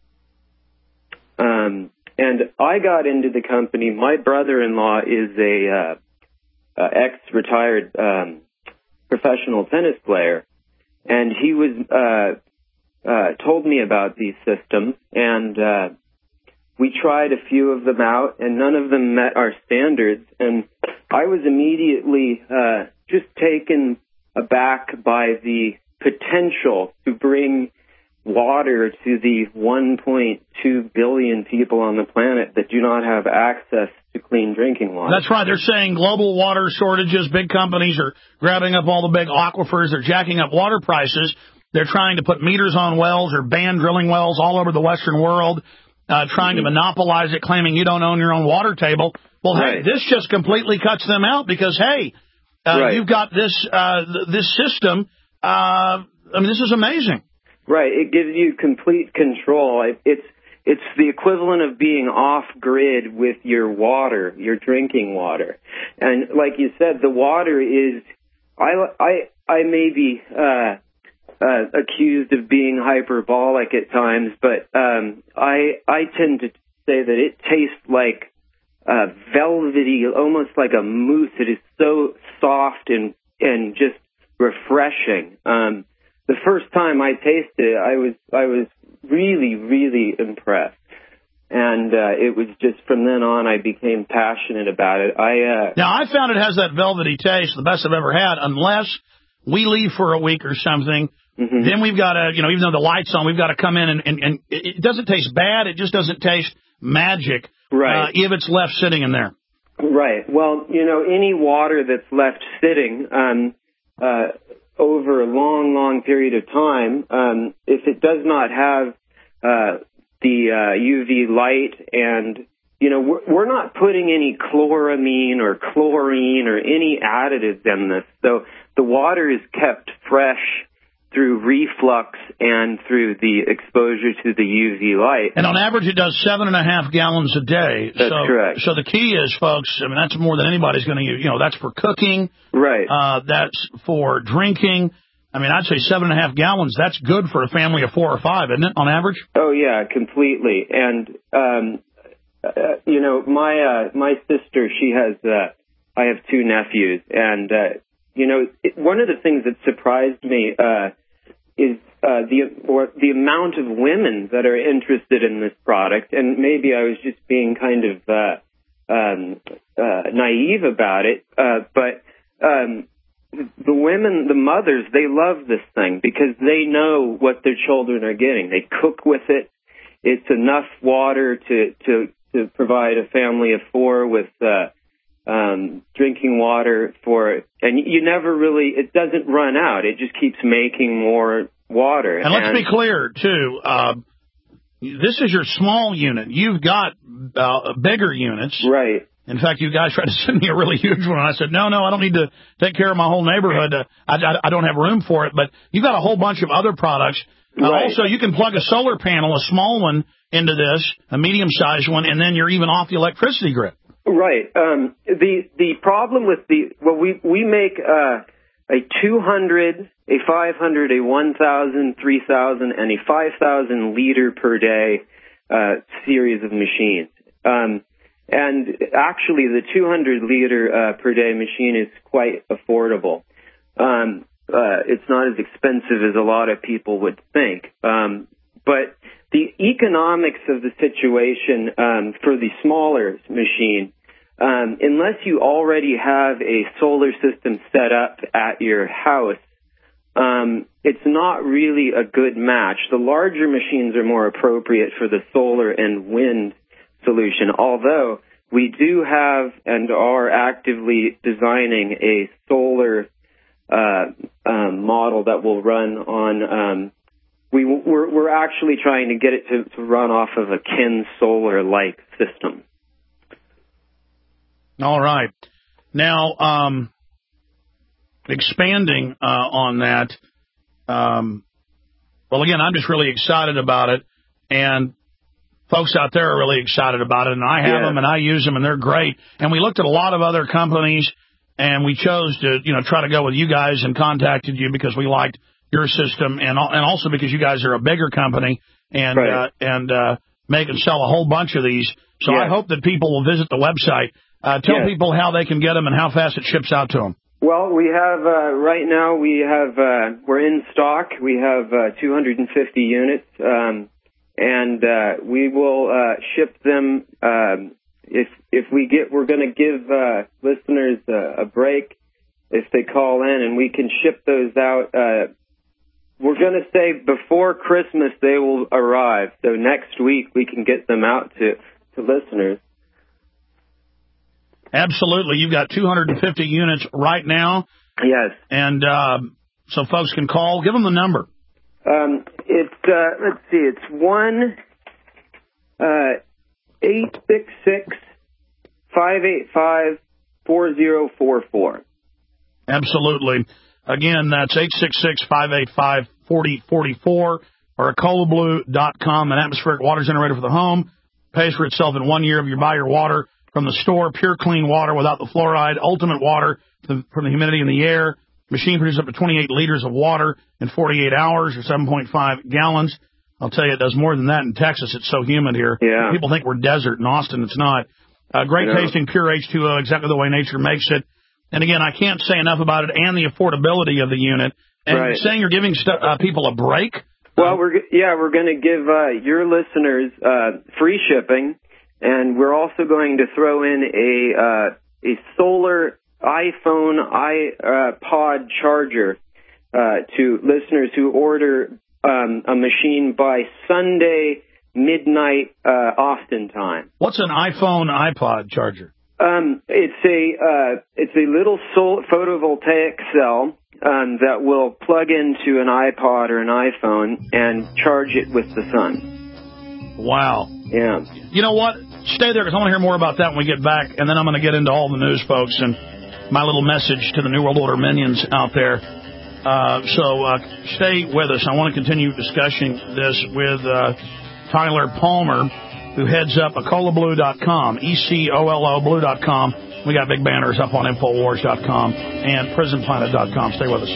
And I got into the company. My brother-in-law is a ex-retired professional tennis player, and he was told me about these systems, and we tried a few of them out, and none of them met our standards. And I was immediately just taken aback by the potential to bring water to the 1.2 billion people on the planet that do not have access to clean drinking water. That's right. They're saying global water shortages. Big companies are grabbing up all the big aquifers. They're jacking up water prices. They're trying to put meters on wells or ban drilling wells all over the Western world, trying to monopolize it, claiming you don't own your own water table. Well, hey, this just completely cuts them out because, hey, you've got this system. I mean, this is amazing. Right. It gives you complete control. It's the equivalent of being off grid with your water, your drinking water. And like you said, the water is, I may be accused of being hyperbolic at times, but I tend to say that it tastes like velvety, almost like a mousse. It is so soft and just refreshing. The first time I tasted it, I was really, really impressed. And it was just from then on I became passionate about it. Now, I found it has that velvety taste, the best I've ever had, unless we leave for a week or something. Mm-hmm. Then we've got to, even though the light's on, we've got to come in and it doesn't taste bad. It just doesn't taste magic. Right. If it's left sitting in there. Right. Well, any water that's left sitting over a long, long period of time, if it does not have the UV light, and we're not putting any chloramine or chlorine or any additives in this, so the water is kept fresh through reflux and through the exposure to the UV light. And on average, it does 7.5 gallons a day. That's correct. So the key is, folks, that's more than anybody's going to use. That's for cooking. Right. That's for drinking. I'd say 7.5 gallons. That's good for a family of 4 or 5, isn't it, on average? Oh, yeah, completely. And, my sister, she has, I have 2 nephews. And, one of the things that surprised me is the amount of women that are interested in this product. And maybe I was just being kind of naive about it. But the women, the mothers, they love this thing because they know what their children are getting. They cook with it. It's enough water to provide a family of 4 with drinking water and you never really, it doesn't run out. It just keeps making more water. And let's be clear, too. This is your small unit. You've got bigger units. Right. In fact, you guys tried to send me a really huge one. I said, no, I don't need to take care of my whole neighborhood. I don't have room for it. But you've got a whole bunch of other products. Right. Also, you can plug a solar panel, a small one, into this, a medium-sized one, and then you're even off the electricity grid. Right. The problem with we make a 200, a 500, a 1,000, 3,000, and a 5,000 liter per day series of machines. And actually, the 200 liter per day machine is quite affordable. It's not as expensive as a lot of people would think. But the economics of the situation for the smaller machine, unless you already have a solar system set up at your house, it's not really a good match. The larger machines are more appropriate for the solar and wind solution, although we do have and are actively designing a solar model that will run on. We're actually trying to get it to run off of a Ken Solar-like system. All right. Now, expanding on that. Well, again, I'm just really excited about it, and folks out there are really excited about it, and I have them, and I use them, and they're great. And we looked at a lot of other companies, and we chose to, try to go with you guys and contacted you because we liked your system, and also because you guys are a bigger company and make and sell a whole bunch of these. So I hope that people will visit the website. Tell people how they can get them and how fast it ships out to them. Well, we have right now we're in stock. We have 250 units. And we will ship them we're going to give listeners a break if they call in, and we can ship those out. We're going to say before Christmas they will arrive, so next week we can get them out to listeners. Absolutely. You've got 250 units right now. Yes. And so folks can call. Give them the number. It's let's see, it's 1-866-585-4044. Absolutely. Again, that's 866-585-4044 or EcoloBlue.com, an atmospheric water generator for the home. Pays for itself in 1 year if you buy your water from the store. Pure, clean water without the fluoride. Ultimate water from the humidity in the air. Machine produces up to 28 liters of water in 48 hours or 7.5 gallons. I'll tell you, it does more than that in Texas. It's so humid here. Yeah. People think we're desert. In Austin, it's not. Great tasting, pure H2O, exactly the way nature makes it. And again, I can't say enough about it and the affordability of the unit. And saying you're giving people a break Well, we're going to give your listeners free shipping, and we're also going to throw in a solar iPhone iPod charger to listeners who order a machine by Sunday midnight Austin time. What's an iPhone iPod charger? It's a little photovoltaic cell that will plug into an iPod or an iPhone and charge it with the sun. Wow. Yeah. You know what? Stay there because I want to hear more about that when we get back, and then I'm going to get into all the news, folks, and my little message to the New World Order minions out there. So stay with us. I want to continue discussing this with Tyler Palmer, who heads up EcoloBlue.com, ECOLO Blue.com. We got big banners up on Infowars.com and PrisonPlanet.com. Stay with us.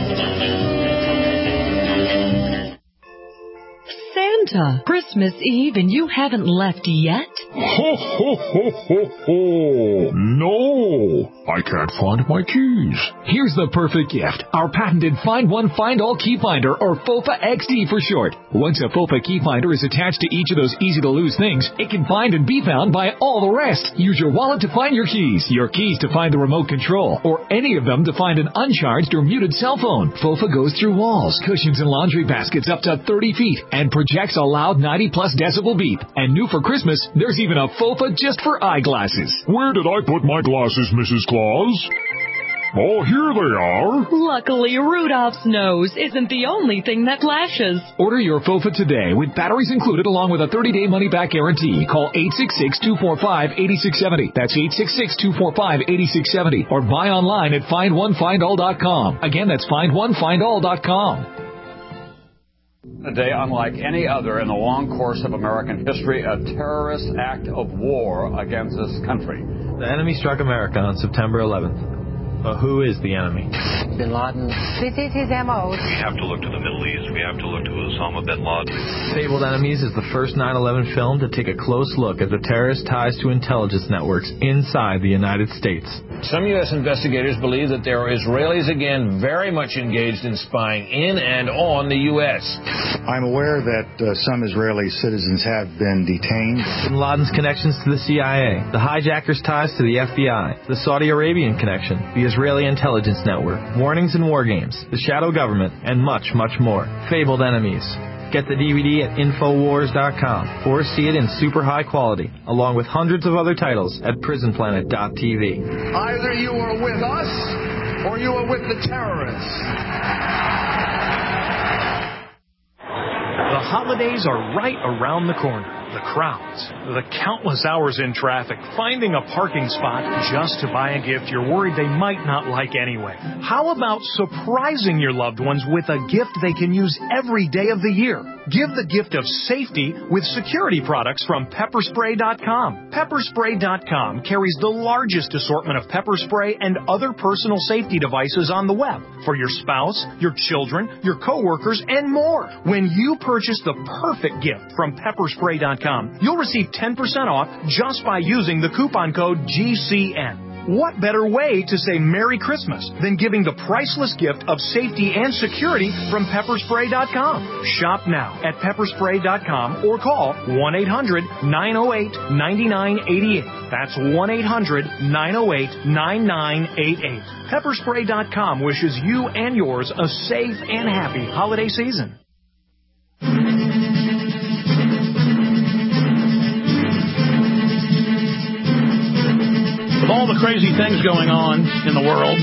Santa, Christmas Eve and you haven't left yet? Ho, ho, ho, ho, ho. No, I can't find my keys. Here's the perfect gift. Our patented Find One, Find All Key Finder, or FOFA XD for short. Once a FOFA key finder is attached to each of those easy-to-lose things, it can find and be found by all the rest. Use your wallet to find your keys to find the remote control, or any of them to find an uncharged or muted cell phone. FOFA goes through walls, cushions, and laundry baskets up to 30 feet and projects a loud 90-plus decibel beep. And new for Christmas, there's even a FOFA just for eyeglasses. Where did I put my glasses, Mrs. Claus? Oh, here they are. Luckily, Rudolph's nose isn't the only thing that flashes. Order your FOFA today with batteries included along with a 30-day money-back guarantee. Call 866-245-8670. That's 866-245-8670. Or buy online at FindOneFindAll.com. Again, that's FindOneFindAll.com. A day unlike any other in the long course of American history, a terrorist act of war against this country. The enemy struck America on September 11th. But who is the enemy? Bin Laden. This is his M.O. We have to look to the Middle East. We have to look to Osama bin Laden. Fabled Enemies is the first 9/11 film to take a close look at the terrorist ties to intelligence networks inside the United States. Some U.S. investigators believe that there are Israelis again very much engaged in spying in and on the U.S. I'm aware that some Israeli citizens have been detained. Bin Laden's connections to the CIA, the hijackers' ties to the FBI, the Saudi Arabian connection, the Israeli intelligence network, warnings and war games, the shadow government, and much, much more. Fabled Enemies. Get the DVD at Infowars.com or see it in super high quality, along with hundreds of other titles at PrisonPlanet.tv. Either you are with us or you are with the terrorists. The holidays are right around the corner. The crowds, the countless hours in traffic, finding a parking spot just to buy a gift you're worried they might not like anyway. How about surprising your loved ones with a gift they can use every day of the year? Give the gift of safety with security products from Pepperspray.com. Pepperspray.com carries the largest assortment of pepper spray and other personal safety devices on the web for your spouse, your children, your coworkers, and more. When you purchase the perfect gift from Pepperspray.com, you'll receive 10% off just by using the coupon code GCN. What better way to say Merry Christmas than giving the priceless gift of safety and security from Pepperspray.com? Shop now at Pepperspray.com or call 1-800-908-9988. That's 1-800-908-9988. Pepperspray.com wishes you and yours a safe and happy holiday season. With all the crazy things going on in the world,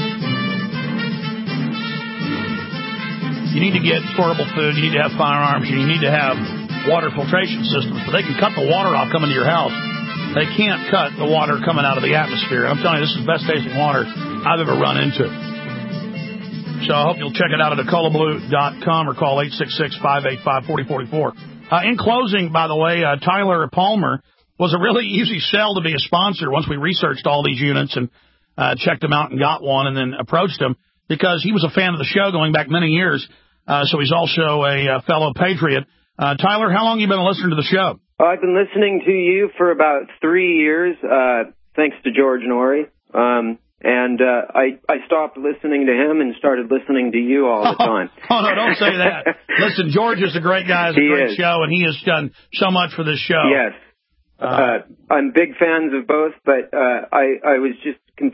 you need to get portable food, you need to have firearms, and you need to have water filtration systems. But they can cut the water off coming to your house. They can't cut the water coming out of the atmosphere. I'm telling you, this is the best tasting water I've ever run into. So I hope you'll check it out at EcoloBlue.com or call 866-585-4044. In closing, by the way, Tyler Palmer was a really easy sell to be a sponsor once we researched all these units and checked them out and got one and then approached him because he was a fan of the show going back many years. So he's also a fellow patriot. Tyler, how long have you been listening to the show? I've been listening to you for about 3 years, thanks to George Norrie. And I stopped listening to him and started listening to you all the time. Oh, no, don't say that. Listen, George is a great guy. It's a great show, and he has done so much for this show. Yes. I'm big fans of both, but I was just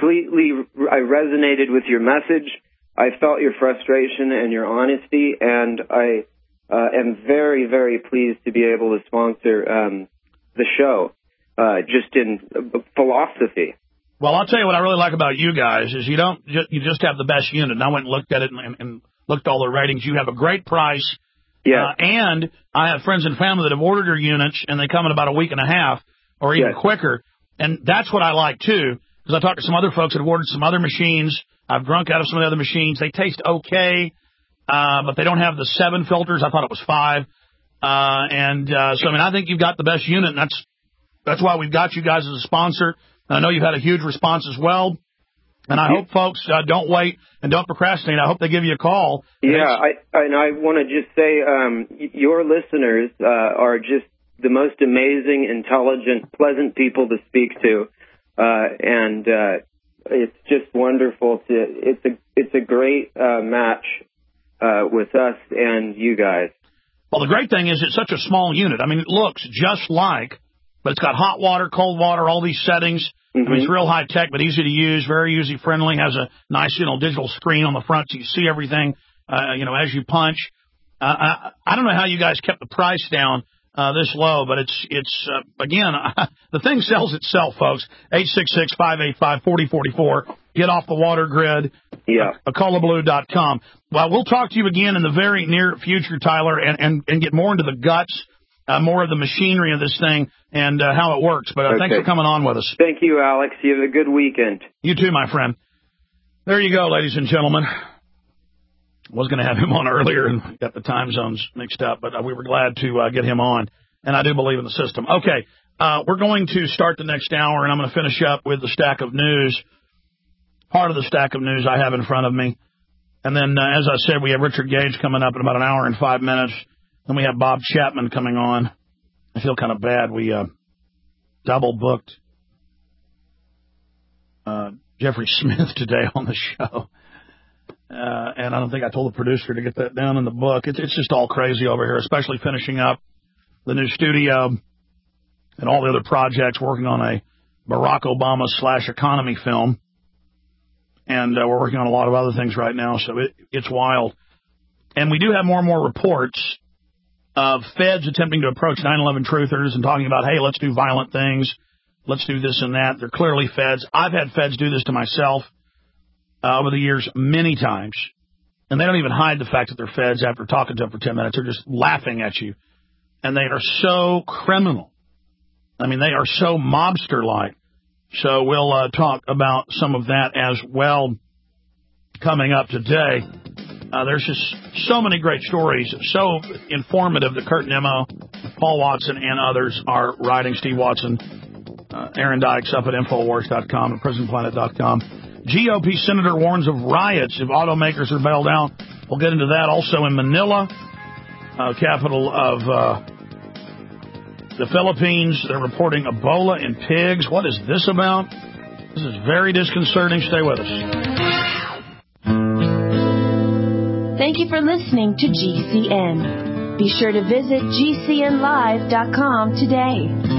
I resonated with your message. I felt your frustration and your honesty, and I am very, very pleased to be able to sponsor the show, just in philosophy. Well, I'll tell you what I really like about you guys is you just have the best unit. And I went and looked at it and looked at all the ratings. You have a great price. Yeah. And I have friends and family that have ordered your units, and they come in about a week and a half or even quicker. And that's what I like, too, because I talked to some other folks that have ordered some other machines. I've drunk out of some of the other machines. They taste okay, but they don't have the 7 filters. I thought it was 5. So, I mean, I think you've got the best unit, and that's why we've got you guys as a sponsor. I know you've had a huge response as well, and I hope folks don't wait and don't procrastinate. I hope they give you a call. Yeah, I want to just say your listeners are just the most amazing, intelligent, pleasant people to speak to, and it's just wonderful it's a great match with us and you guys. Well, the great thing is it's such a small unit. I mean, it looks just like. But it's got hot water, cold water, all these settings. Mm-hmm. I mean, it's real high tech, but easy to use, very user friendly. Has a nice, digital screen on the front so you see everything, as you punch. I don't know how you guys kept the price down this low, but it's again, the thing sells itself, folks. 866-585-4044. Get off the water grid. Yeah. Acolablue.com. Well, we'll talk to you again in the very near future, Tyler, and get more into the guts. More of the machinery of this thing and how it works. But thanks for coming on with us. Thank you, Alex. You have a good weekend. You too, my friend. There you go, ladies and gentlemen. Was going to have him on earlier and got the time zones mixed up, but we were glad to get him on. And I do believe in the system. Okay, we're going to start the next hour, and I'm going to finish up with the stack of news, part of the stack of news I have in front of me. And then, as I said, we have Richard Gage coming up in about an hour and 5 minutes. Then we have Bob Chapman coming on. I feel kind of bad. We double booked Jeffrey Smith today on the show. And I don't think I told the producer to get that down in the book. It's just all crazy over here, especially finishing up the new studio and all the other projects, working on a Barack Obama / economy film. And we're working on a lot of other things right now, so it's wild. And we do have more and more reports of feds attempting to approach 9/11 truthers and talking about, hey, let's do violent things. Let's do this and that. They're clearly feds. I've had feds do this to myself over the years many times. And they don't even hide the fact that they're feds after talking to them for 10 minutes. They're just laughing at you. And they are so criminal. I mean, they are so mobster-like. So we'll talk about some of that as well coming up today. There's just so many great stories, so informative that Kurt Nimmo, Paul Watson, and others are writing. Steve Watson, Aaron Dykes up at Infowars.com and PrisonPlanet.com. GOP senator warns of riots if automakers are bailed out. We'll get into that. Also in Manila, capital of the Philippines, they're reporting Ebola in pigs. What is this about? This is very disconcerting. Stay with us. Thank you for listening to GCN. Be sure to visit GCNlive.com today.